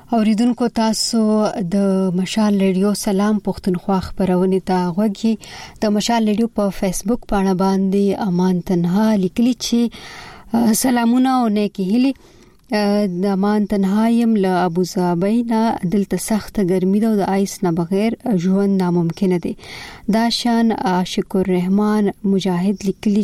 اوریدونکو تاسو د مشال ریډیو سلام پښتونخوا خبرونه ته غوږی د مشال ریډیو په فیسبوک باندې باندې امان تنها لیکلی چې سلامونه او نیکی هلي د امان تنهایم له ابو ظبی نه دلته سخت ګرمي ده او د آیس نه بغیر ژوند ناممکن دی. دا شان عاشق الرحمن مجاهد لیکلی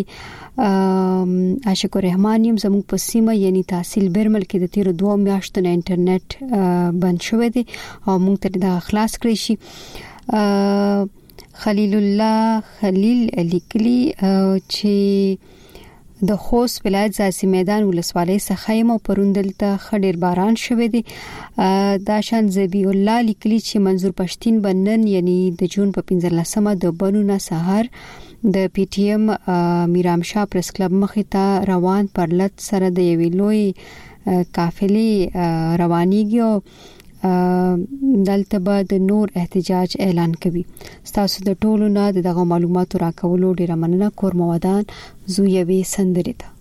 چې عاشق الرحمن یم زموږ په سیمه یعنی تحصیل برمل کې د تیر 2 میاشتو نه انټرنیټ بند شوی دی او موږ ته دا خلاص کړی شي. خلیل الله خلیل لیکلی چې د خوست ولایت ځاسي میدان ولسوالۍ څخه مو پروندل ته خډیر باران شوه دی. دا شان زبی الله لیکلی چې منظور پښتين بنن یعنی د جون په 15مه د بنونه سحر د پی ټی ایم میرام شاه پریس کلب مخې ته روان پرلط سره د یوې لوی قافلې روانيږي او دلته به د نور احتجاج اعلان کوي. تاسو د ټولو نه دغه معلوماتو راکولو ډیره مننه. کور موادان زویوي سندري ده.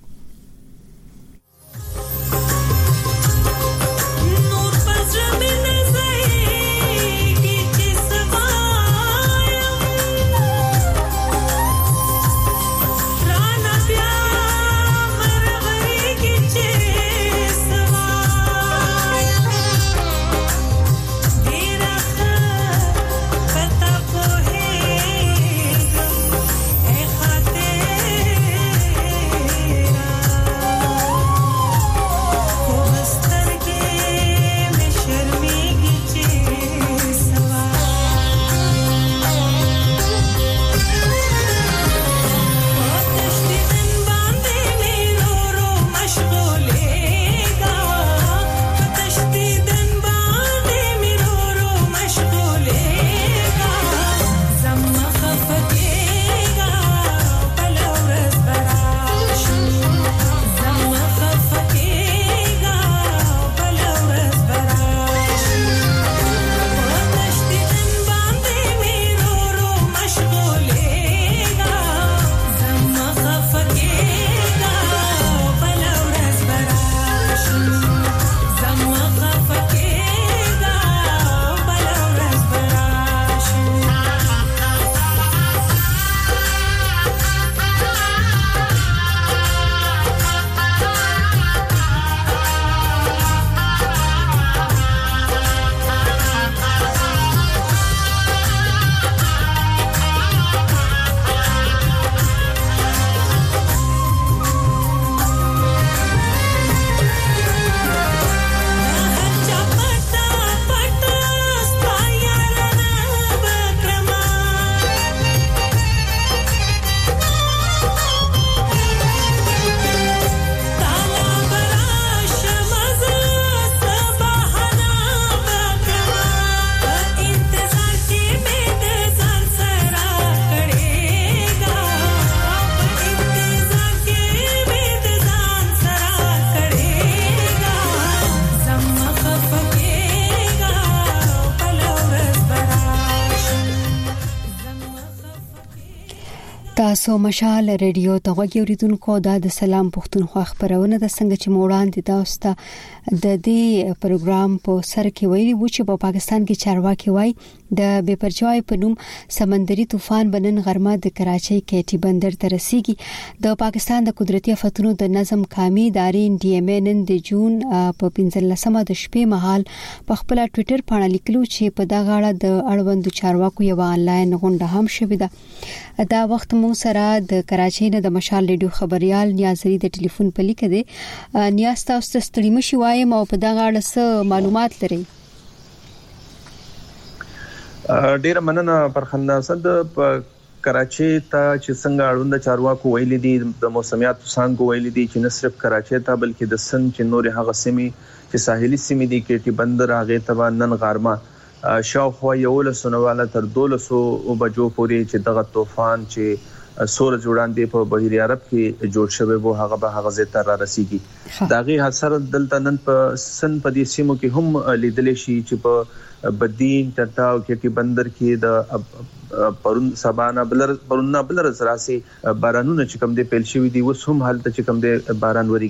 تاسو مشال ریډیو ته غوږی اوریدونکو د سلام پښتونخوا خبرونه د څنګه چې موړان دي تاسو د دې پروګرام په سر کې ویلي و چې په پاکستان کې چارواکي وای د بے پرچای په نوم سمندري طوفان بنن غرمه د کراچۍ کېټي بندر ته رسیږي. د پاکستان د قدرتي آفتونو د نظم قومي ادارې ډي ایم نن د جون په 15مه د شپې مهال په خپل ټوئیټر باندې لیکلو چې په دغه اړه د اړوند چارواکو یو انلاین غونډه هم شوې ده. دا وخت مو سره د کراچۍ نه د مشال ریډیو خبريال نیازري د ټلیفون په لیک دی. نیاز تاسو ته ستړي مشي وایم او په دغه اړه څه معلومات لرئ؟ ډیر مننه پرخنده صد کراچۍ ته چې څنګه اړوند چارواکو ویلي دي د موسمیات څنګه ویلي دي چې نه صرف کراچۍ ته بلکې د سن چې نور هغه سیمې چې ساحلي سیمې دي کېټي بندر هغه ته نن غرمه شاوخوا یو لسنواله تر 200 بجو پورې چې دغه طوفان چې سورج وړاندې په بحیر عرب کې جوړ شوی وو هغه به هغه زیات را رسیږي. داغي اثر دلته نن په سن په دې سیمو کې هم لیدل شي چې په بدین چټاو کې بندر کې د پرون سبانا بلر زراسي بارانونه چې کوم دي پیل شوی دي وس هم حالت چې کوم دي باران وريږي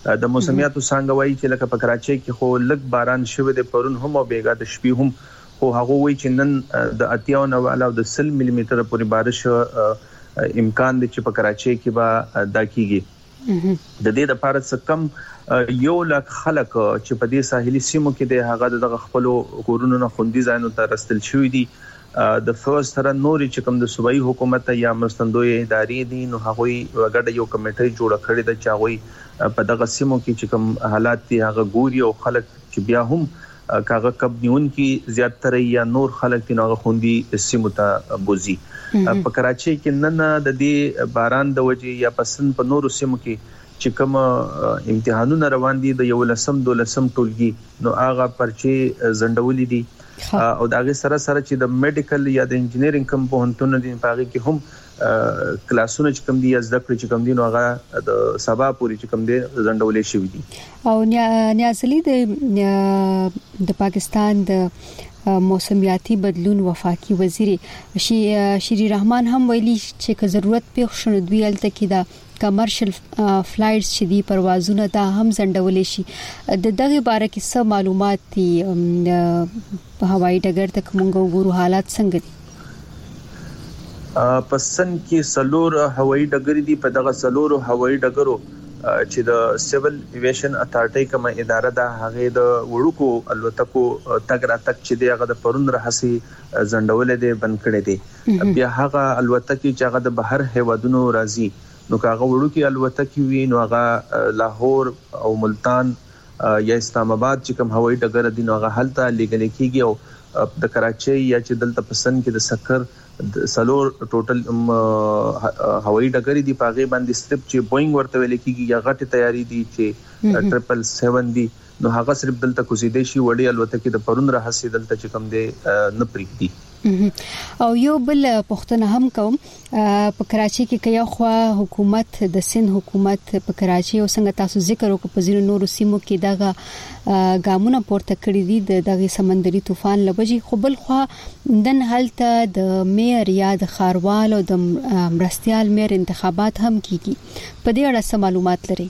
د موسمیاتو څنګه وایي چې لکه په کراچۍ کې خو لږ باران شوه د پرون هم او بیګا د شپې هم خو هغه وایي چې نن د 80 او د 100 ملي متر پورې بارش امکان دی چې په کراچۍ کې به دا کیږي د دې لپاره څه کم 1 لک خلک چې په دې ساحلي سیمو کې د هغه د خپل کورونو نه خوندي ځایونو ته رسل شوی دي د فرست سره نوري چې کوم د صوبایي حکومت یا مرستندوی ادارې دي نو هغه وګړه یو کمیټه جوړه کړې ده چې هغه په دغه سیمو کې چې کوم حالات دي هغه ګوري او خلک چې بیا هم کاغه کب نیون کې زیاتره یا نور خلک دي هغه خوندي سیمو ته بوزي په کراچۍ کې نن د دې باران د وجې یا پسند په نورو سیمو کې چې کوم امتحانونه روان دي د 11 ټولګي نو هغه پرچی زندولې دي او داغه سره چې د میډیکل یا د انجینرینګ کوم پوهنتون دي پاږي کې هم کلاسونه چې کوم دي یا زده کړې چې کوم دي نو هغه د سبا پوری چې کوم دي زندولې شوی دي او نیازلی د پاکستان د موسمیاتي بدلون وفاقي وزیر شری رحمان هم ویلي چې که ضرورت پیښ شونه دوی الته کې دا کمرشل فلایټس چې دی پروازونه دا هم زندولې شي د دغه باره کې څه معلومات دي په هوایي ډګر ته کومه وګورو حالات څنګه دي پسند کې سلور هوایي ډګر دي په دغه سلور هوایي ډګرو چې د سیول ایویشن اتارټي کومه اداره ده هغه د وړوکو الوتکو تګ راتګ چې دی هغه د پرون راهسي زندولې دي بند کړي دي بیا هغه الوتکې چې هغه د بهر هیوادونو راځي نو کاغه وړوکی الوتکې وی نو هغه لاهور او ملتان یا اسلام آباد چې کوم هوایي ډګر دي نو هغه حالت لګل کېږي او د کراچۍ یا چې دلته پسند کې د سکر سلور ټوټل هوایي ډګر دي پاغه باندې ستپ چې بوئنګ ورته ویل کېږي یا غټه تیاری دي چې 777 دي نو هغه صرف دلته کوزیدې شي وړي الوتکې د پرون راهسي دلته چې کوم دي نه پریږدي او یو بل پښتنه هم کوم په کراچۍ کې کیا خو حکومت د سند حکومت په کراچۍ او څنګه تاسو ذکر وکړو په ځینو نورو سیمو کې دغه ګامونه پورته کړی دي دغه سمندري طوفان لبجي خو بل خو دن هلته د مېر یا د خاروال او د مرستيال مېر انتخابات هم کیږي په دې اړه څه معلومات لري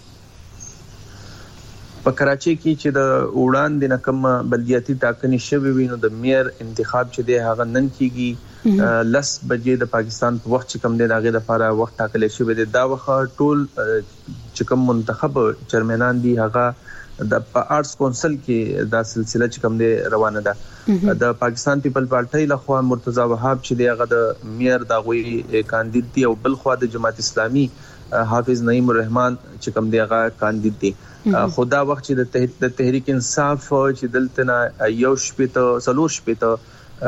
په کراچۍ کې چې د وړاندې نه کوم بلدیاتي ټاکنې شوي وینو د میر انتخاب چې دی هغه نن کیږي 10 بجې د پاکستان په وخت چې کوم دی دغه لپاره وخت ټاکل شوی دی دا وخت ټول چې کوم منتخب چیرمنان دي هغه د آرټس کونسل کې دا سلسله چې کوم دی روانه ده د پاکستان پیپل پارټي لخوا مرتضی وهاب چې دی هغه د میر د غوي کاندید دی او بل خوا د جماعت اسلامي حافظ نعیم الرحمن چې کوم دی هغه کاندید دی خدا وخت چې د تحریک انصاف چې دلته نه یو شپته سلور شپته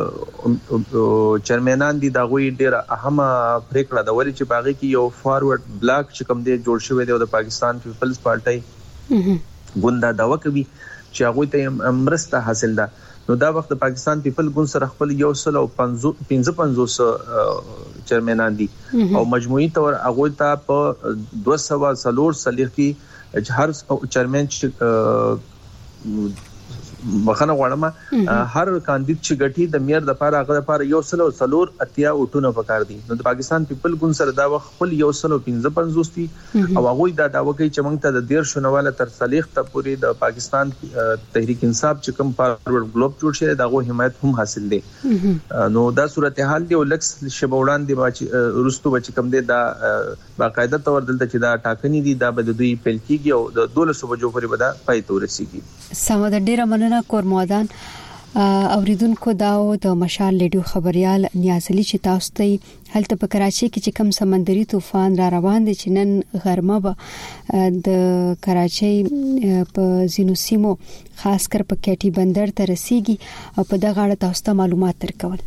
چیرمنان دي دا غوي ډیره اهمه پریکړه د ولې چې باغی کې یو فارورډ بلاک چې کوم دی جوړ شوی دی د پاکستان پیپلز پارټي ګوندا دا وکوي چې هغه ته امرسته حاصل ده نو دا وخت د پاکستان پیپل ګوند سره خپل 155 چیرمنان دي او مجموعي تور هغه ته په 200 سلیقي هر چیرمن چې مخنه غواړم هر کاندید چې غټي د میر د لپاره هغه لپاره 100 اتیا اوټونه پکار دي نو د پاکستان پیپل ګوند سره دا وخت خپل 155 دي او هغه دا داوا کوي چې موږ ته د 1.5 شنواله تر صلیخ ته پوری د پاکستان تحریک انصاف چې کوم فارورډ ګلوب جوړ شي دغه حمایت هم حاصل دي نو دا صورتحال دی ولکس شبوړان دی روستو بچ کم دی دا باقاعده تور دلته چې دا ټاکنې دي دا به د دوی پیل کیږي او د 12 بجو پورې به دا پای ته ورسیږي سمه د ډیره مننه کورمودان اوریدونکو داو د مشال ریډیو خبريال نیازلی چې تاسو ته هلته په کراچۍ کې چې کوم سمندري طوفان را روان دي چې نن غرمه به د کراچۍ په زینو سیمو خاص کر په کېټي بندر ته رسیږي او په دغه اړه تاسو ته معلومات درکول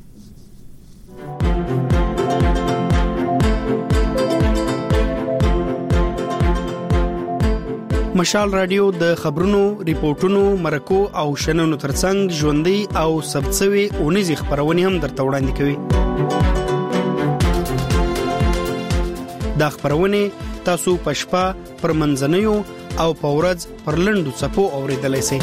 مشال رادیو د خبرونو ریپورتونو مرکو او شننو ترڅنګ ژوندۍ او سبڅوي اونیز خبرونه هم درته وړاندې کوي دا خبرونه تاسو پښپا پر منځنیو او پورز پر لندو صفو اوریدلای شئ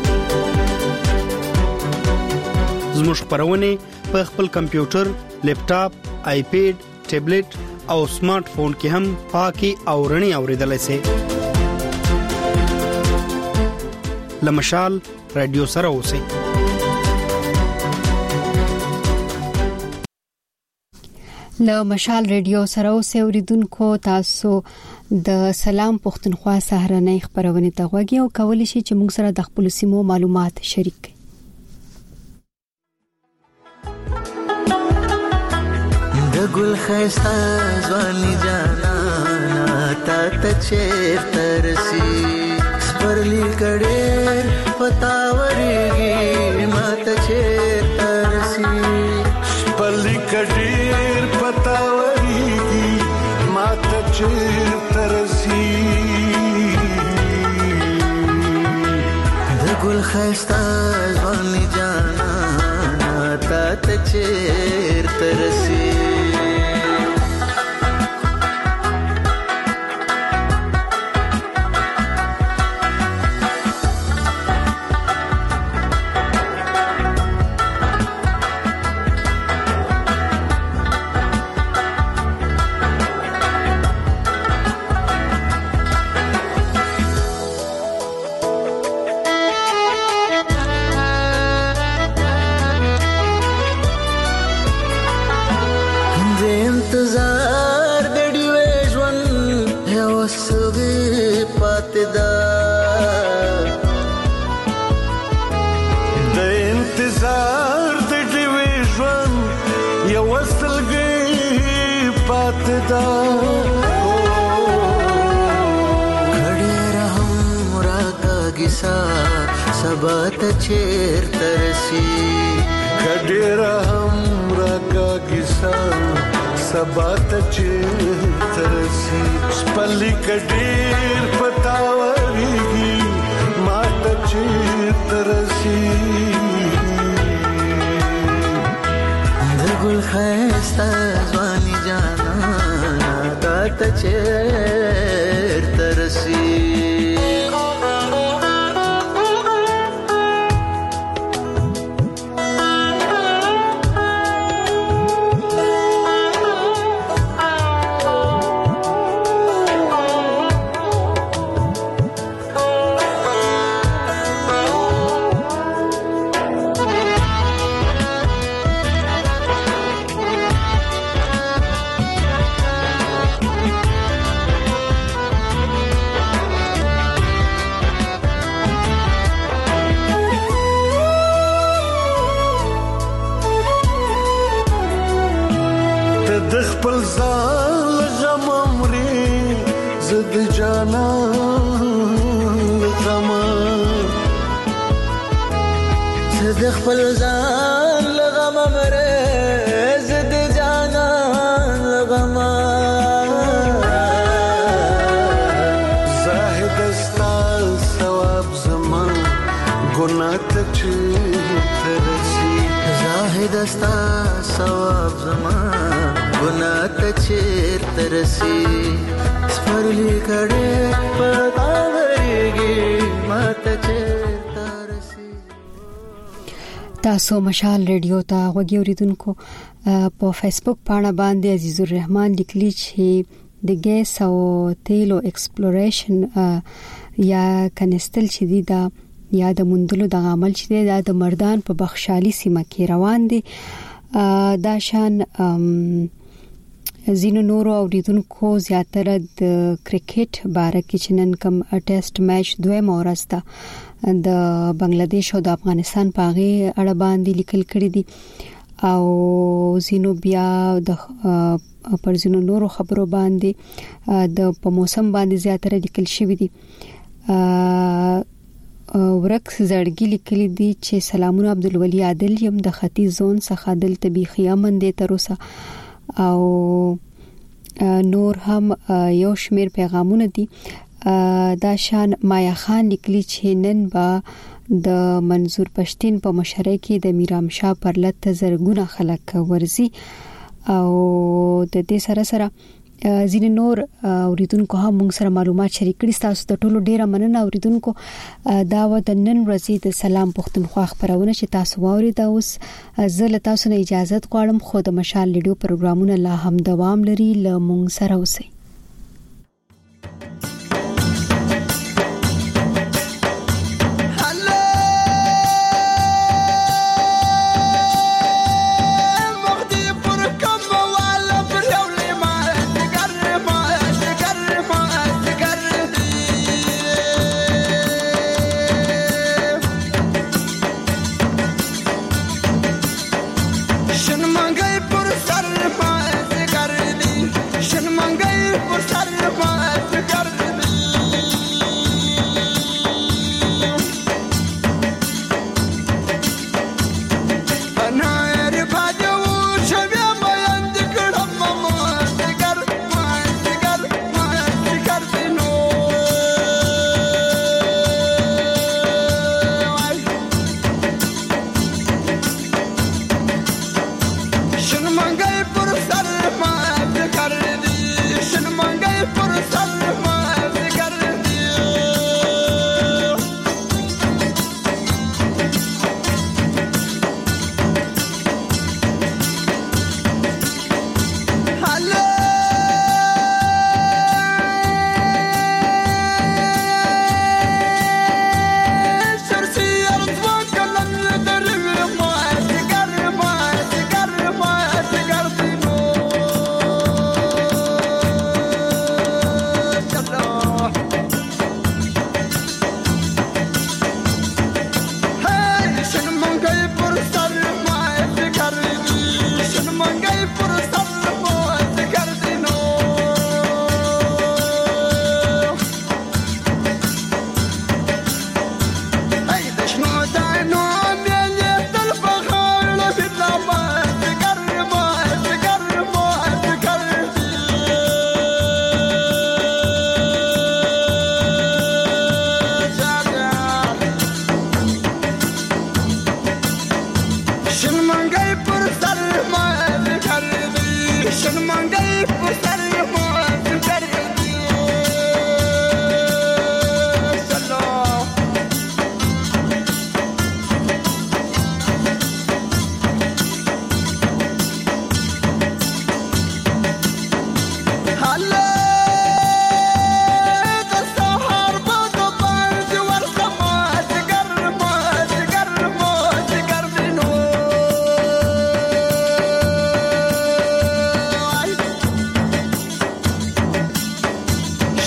زموږ خبرونه په خپل کمپیوټر لیپټاپ آیپیډ ټابلیټ او سمارټ فون کې هم پاکي او رڼي اوریدلای شئ لمشال رادیو سره اوسئ. له مشال رادیو سره اوسئ اوریدونکو. تاسو د سلام پښتونخوا سهارنۍ خبرونه ته غوږی او کولی شئ چې موږ سره د خپل سیمو معلومات شریک کړئ. د ګل خيستا ځواني جانا تا ته چیرته رسی سپرلی کډېر پتاورېږي ما ته چیرته رسی سپرلی کډېر پتاورېږي ما ته چیرته رسی د ګل خيستا ځواني جانا تا ته چیرته رسی انتظار د ډیوې ژوند یو سوي پاتې دا د انتظار د ډیوې ژوند یو سلګي پاتې دا کډېر هم راکاږي سبا ته چیرته رسی کډېر هم راکاږي سبا ته چیرته رسی سپرلی کډېر پتاورېږي ما ته چیرته رسی د ګل خيستا ځواني جانا تا ته چیرته رسی د خپل ځان غم مري زد جانا غم زد خپل ځان غم مري زد جانا غم زاهد استا ثواب زمان ګناه ته چیرته رسی زاهد استا ثواب زمان ګناه ته چیرته رسی سپرلی کډېر پتاورېږي ما ته چیرته رسی. تاسو مشال رادیو ته غوږی اوریدونکو. په فیسبوک پاڼه باندې عزیز الرحمن لیکلی چې د ګیس او تیلو ایکسپلوریشن یا کنستل چې دی دا یا د مندلو د عمل چې دی دا د مردان په بخشالي سیمه کې روان دي. دا شان زینو نورو اوریدونکو زیاتره د کرکټ باره کې چې نن کوم ټیسټ میچ دویمه ورځ ده د بنگلاديش او د افغانستان په اړه باندې لیکل کړي دي او زینو بیا د پر زینو نورو خبرو باندې د په موسم باندې زیاتره لیکل شوی دي. ورک زړګي لیکلي دي چې سلامونه عبدالولي عادل یم د ختیځ زون څخه دل طبيخي امن دي تر اوسه او نور هم یو شمیر پیغامونه دي. دا شان مایا خان لیکلي چې نن با د منظور پښتين په مشرۍ کې د میرام شاه پر لته زرګونه خلک ورزي او د دې سره سره ځینې نور اوریدونکو هم موږ سره معلومات شریک کړي. تاسو ته ټولو ډیره مننه اوریدونکو. دا و د نن ورځې د سلام پښتونخوا خبرونه چې تاسو واورید. اوس زه له تاسو نه اجازه غواړم خو د مشال لیډیو پروګرامونه لا هم دوام لري. له موږ سره اوسئ. حل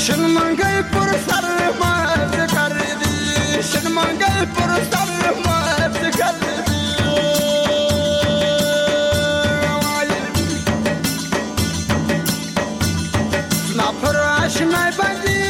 شنمنگای پر سر مرد کردی شنمنگای پر سر مرد کردی سناپر آشنای بندی